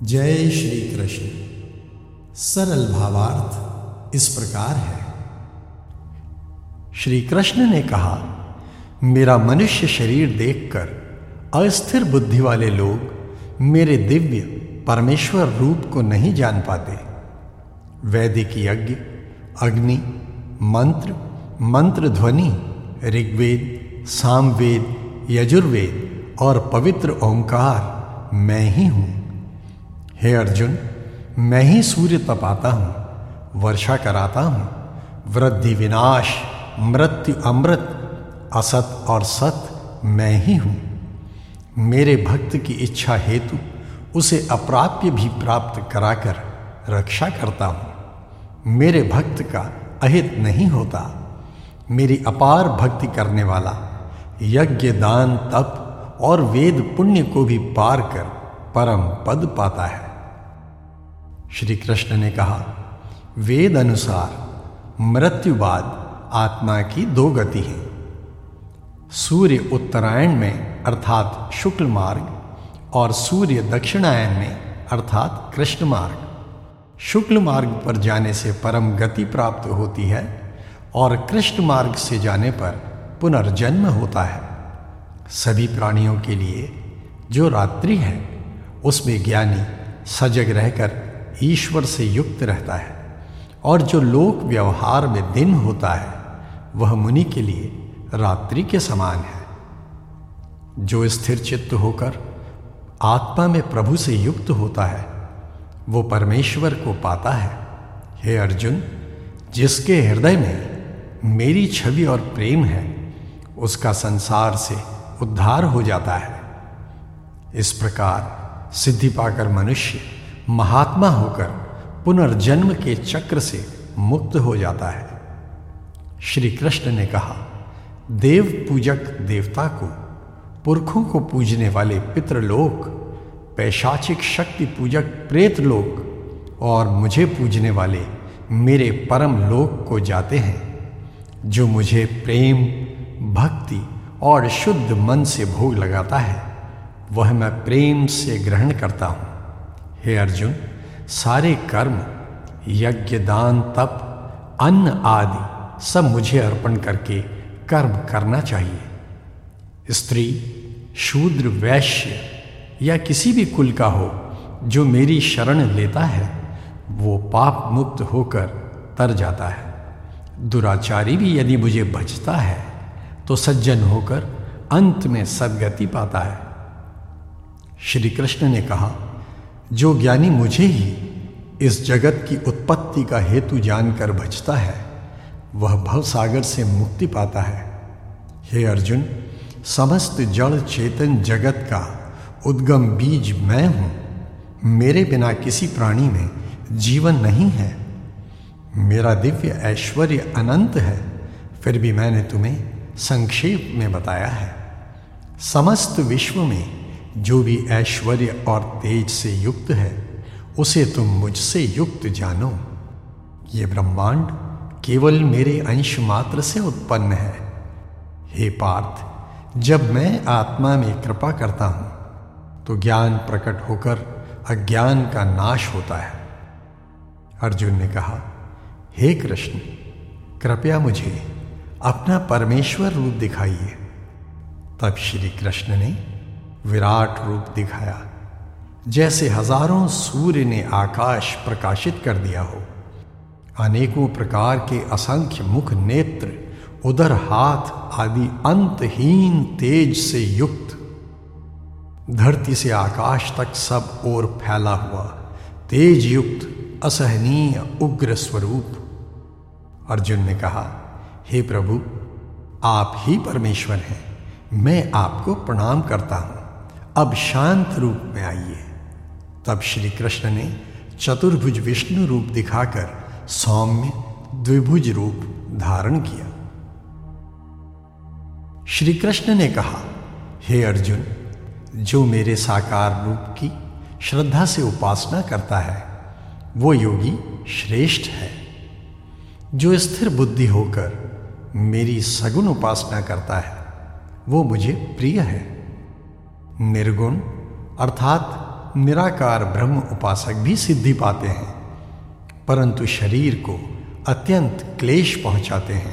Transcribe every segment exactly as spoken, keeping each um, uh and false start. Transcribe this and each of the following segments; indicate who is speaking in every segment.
Speaker 1: जय श्री कृष्ण। सरल भावार्थ इस प्रकार है। श्री कृष्ण ने कहा, मेरा मनुष्य शरीर देखकर अस्थिर बुद्धि वाले लोग मेरे दिव्य परमेश्वर रूप को नहीं जान पाते। वैदिक यज्ञ, अग्नि, मंत्र, मंत्र ध्वनि, ऋग्वेद, सामवेद, यजुर्वेद और पवित्र ओंकार मैं ही हूं। हे अर्जुन, मैं ही सूर्य तपाता हूं, वर्षा कराता हूं, वृद्धि विनाश, मृत्यु अमृत, असत और सत मैं ही हूं। मेरे भक्त की इच्छा हेतु उसे अप्राप्य भी प्राप्त कराकर रक्षा करता हूं। मेरे भक्त का अहित नहीं होता। मेरी अपार भक्ति करने वाला यज्ञ, दान, तप और वेद पुण्य को भी पार कर परम पद पाता है। श्री कृष्ण ने कहा, वेद अनुसार मृत्यु बाद आत्मा की दो गति है। सूर्य उत्तरायण में अर्थात शुक्ल मार्ग और सूर्य दक्षिणायन में अर्थात कृष्ण मार्ग। शुक्ल मार्ग पर जाने से परम गति प्राप्त होती है और कृष्ण मार्ग से जाने पर पुनर्जन्म होता है। सभी प्राणियों के लिए जो रात्रि है उसमें ज्ञानी सजग रहकर ईश्वर से युक्त रहता है, और जो लोक व्यवहार में दिन होता है वह मुनि के लिए रात्रि के समान है। जो स्थिर चित्त होकर आत्मा में प्रभु से युक्त होता है वो परमेश्वर को पाता है। हे अर्जुन, जिसके हृदय में मेरी छवि और प्रेम है उसका संसार से उद्धार हो जाता है। इस प्रकार सिद्धि पाकर मनुष्य महात्मा होकर पुनर्जन्म के चक्र से मुक्त हो जाता है। श्री कृष्ण ने कहा, देव पूजक देवता को, पुरखों को पूजने वाले पितृलोक, पैशाचिक शक्ति पूजक प्रेत लोक और मुझे पूजने वाले मेरे परम लोक को जाते हैं। जो मुझे प्रेम, भक्ति और शुद्ध मन से भोग लगाता है वह मैं प्रेम से ग्रहण करता हूं। हे अर्जुन, सारे कर्म, यज्ञ, दान, तप, अन्न आदि सब मुझे अर्पण करके कर्म करना चाहिए। स्त्री, शूद्र, वैश्य या किसी भी कुल का हो जो मेरी शरण लेता है वो पाप मुक्त होकर तर जाता है। दुराचारी भी यदि मुझे भजता है तो सज्जन होकर अंत में सद्गति पाता है। श्री कृष्ण ने कहा, जो ज्ञानी मुझे ही इस जगत की उत्पत्ति का हेतु जानकर भजता है वह भवसागर से मुक्ति पाता है। हे अर्जुन, समस्त जड़ चेतन जगत का उद्गम बीज मैं हूं। मेरे बिना किसी प्राणी में जीवन नहीं है। मेरा दिव्य ऐश्वर्य अनंत है, फिर भी मैंने तुम्हें संक्षेप में बताया है। समस्त विश्व में जो भी ऐश्वर्य और तेज से युक्त है उसे तुम मुझसे युक्त जानो। ये ब्रह्मांड केवल मेरे अंश मात्र से उत्पन्न है। हे पार्थ, जब मैं आत्मा में कृपा करता हूं तो ज्ञान प्रकट होकर अज्ञान का नाश होता है। अर्जुन ने कहा, हे कृष्ण, कृपया मुझे अपना परमेश्वर रूप दिखाइए। तब श्री कृष्ण ने विराट रूप दिखाया, जैसे हजारों सूर्य ने आकाश प्रकाशित कर दिया हो। अनेकों प्रकार के असंख्य मुख, नेत्र, उदर, हाथ आदि अंतहीन तेज से युक्त, धरती से आकाश तक सब ओर फैला हुआ तेज युक्त असहनीय उग्र स्वरूप। अर्जुन ने कहा, हे प्रभु, आप ही परमेश्वर हैं। मैं आपको प्रणाम करता हूं। अब शांत रूप में आइए। तब श्री कृष्ण ने चतुर्भुज विष्णु रूप दिखाकर सौम्य द्विभुज रूप धारण किया। श्री कृष्ण ने कहा, हे अर्जुन, जो मेरे साकार रूप की श्रद्धा से उपासना करता है वो योगी श्रेष्ठ है। जो स्थिर बुद्धि होकर मेरी सगुण उपासना करता है वो मुझे प्रिय है। निर्गुण अर्थात निराकार ब्रह्म उपासक भी सिद्धि पाते हैं, परंतु शरीर को अत्यंत क्लेश पहुंचाते हैं।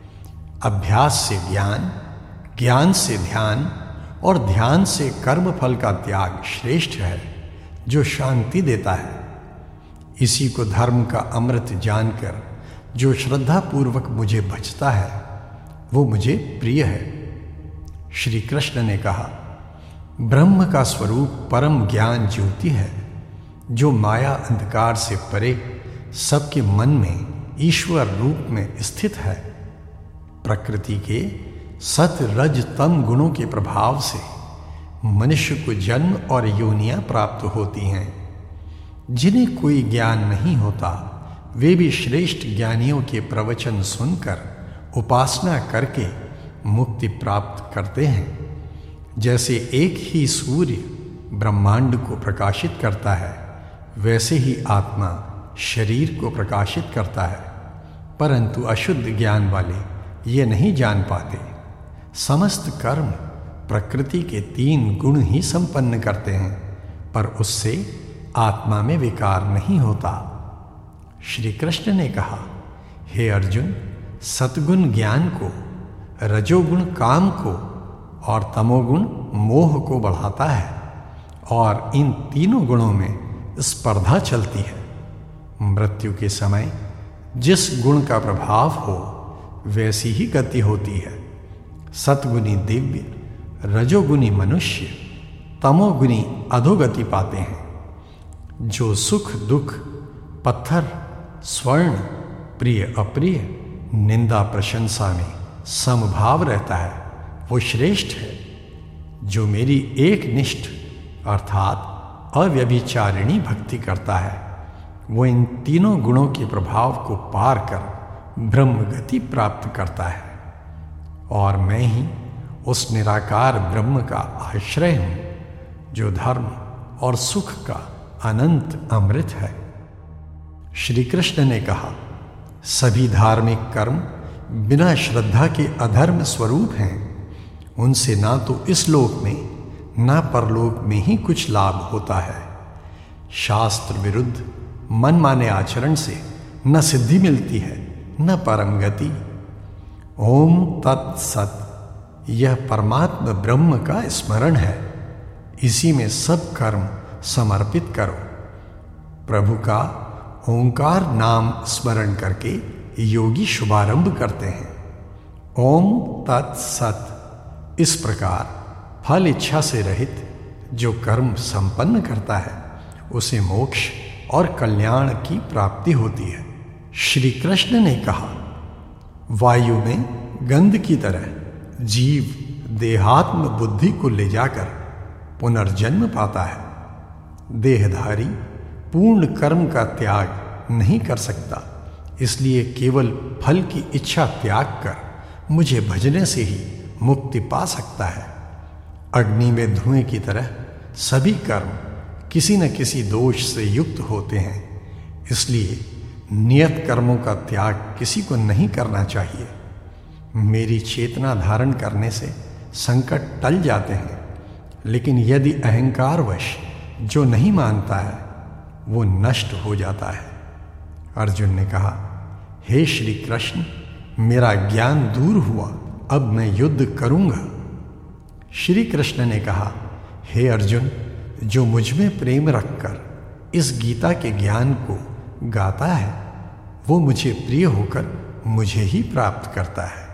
Speaker 1: अभ्यास से ज्ञान, ज्ञान से ध्यान और ध्यान से कर्म फल का त्याग श्रेष्ठ है, जो शांति देता है। इसी को धर्म का अमृत जानकर जो श्रद्धा पूर्वक मुझे भजता है, वो मुझे प्रिय है। श्री कृष्ण ने कहा, ब्रह्म का स्वरूप परम ज्ञान ज्योति है, जो माया अंधकार से परे सबके मन में ईश्वर रूप में स्थित है। प्रकृति के सत रज तम गुणों के प्रभाव से मनुष्य को जन्म और योनियां प्राप्त होती हैं। जिन्हें कोई ज्ञान नहीं होता, वे भी श्रेष्ठ ज्ञानियों के प्रवचन सुनकर उपासना करके मुक्ति प्राप्त करते हैं। जैसे एक ही सूर्य ब्रह्मांड को प्रकाशित करता है, वैसे ही आत्मा शरीर को प्रकाशित करता है, परंतु अशुद्ध ज्ञान वाले ये नहीं जान पाते। समस्त कर्म प्रकृति के तीन गुण ही संपन्न करते हैं, पर उससे आत्मा में विकार नहीं होता। श्री कृष्ण ने कहा, हे अर्जुन, सतगुण ज्ञान को, रजोगुण काम को और तमोगुण मोह को बढ़ाता है, और इन तीनों गुणों में स्पर्धा चलती है। मृत्यु के समय जिस गुण का प्रभाव हो, वैसी ही गति होती है। सतगुणी दिव्य, रजोगुणी मनुष्य, तमोगुणी अधोगति पाते हैं। जो सुख दुख, पत्थर स्वर्ण, प्रिय अप्रिय, निंदा प्रशंसा में समभाव रहता है, वो श्रेष्ठ है। जो मेरी एक निष्ठ अर्थात अव्यभिचारिणी भक्ति करता है, वो इन तीनों गुणों के प्रभाव को पार कर ब्रह्म गति प्राप्त करता है। और मैं ही उस निराकार ब्रह्म का आश्रय हूं, जो धर्म और सुख का अनंत अमृत है। श्री कृष्ण ने कहा, सभी धार्मिक कर्म बिना श्रद्धा के अधर्म स्वरूप हैं। उनसे ना तो इस लोक में ना परलोक में ही कुछ लाभ होता है। शास्त्र विरुद्ध मनमाने आचरण से न सिद्धि मिलती है न परम गति। ओम तत्सत, यह परमात्म ब्रह्म का स्मरण है। इसी में सब कर्म समर्पित करो। प्रभु का ओंकार नाम स्मरण करके योगी शुभारंभ करते हैं। ओम तत्सत। इस प्रकार फल इच्छा से रहित जो कर्म संपन्न करता है, उसे मोक्ष और कल्याण की प्राप्ति होती है। श्री कृष्ण ने कहा, वायु में गंध की तरह जीव देहात्म बुद्धि को ले जाकर पुनर्जन्म पाता है। देहधारी पूर्ण कर्म का त्याग नहीं कर सकता, इसलिए केवल फल की इच्छा त्याग कर मुझे भजने से ही मुक्ति पा सकता है। अग्नि में धुएं की तरह सभी कर्म किसी न किसी दोष से युक्त होते हैं, इसलिए नियत कर्मों का त्याग किसी को नहीं करना चाहिए। मेरी चेतना धारण करने से संकट टल जाते हैं, लेकिन यदि अहंकारवश जो नहीं मानता है, वो नष्ट हो जाता है। अर्जुन ने कहा, हे श्री कृष्ण, मेरा ज्ञान दूर हुआ, अब मैं युद्ध करूंगा। श्री कृष्ण ने कहा, हे अर्जुन, जो मुझ में प्रेम रखकर इस गीता के ज्ञान को गाता है, वो मुझे प्रिय होकर मुझे ही प्राप्त करता है।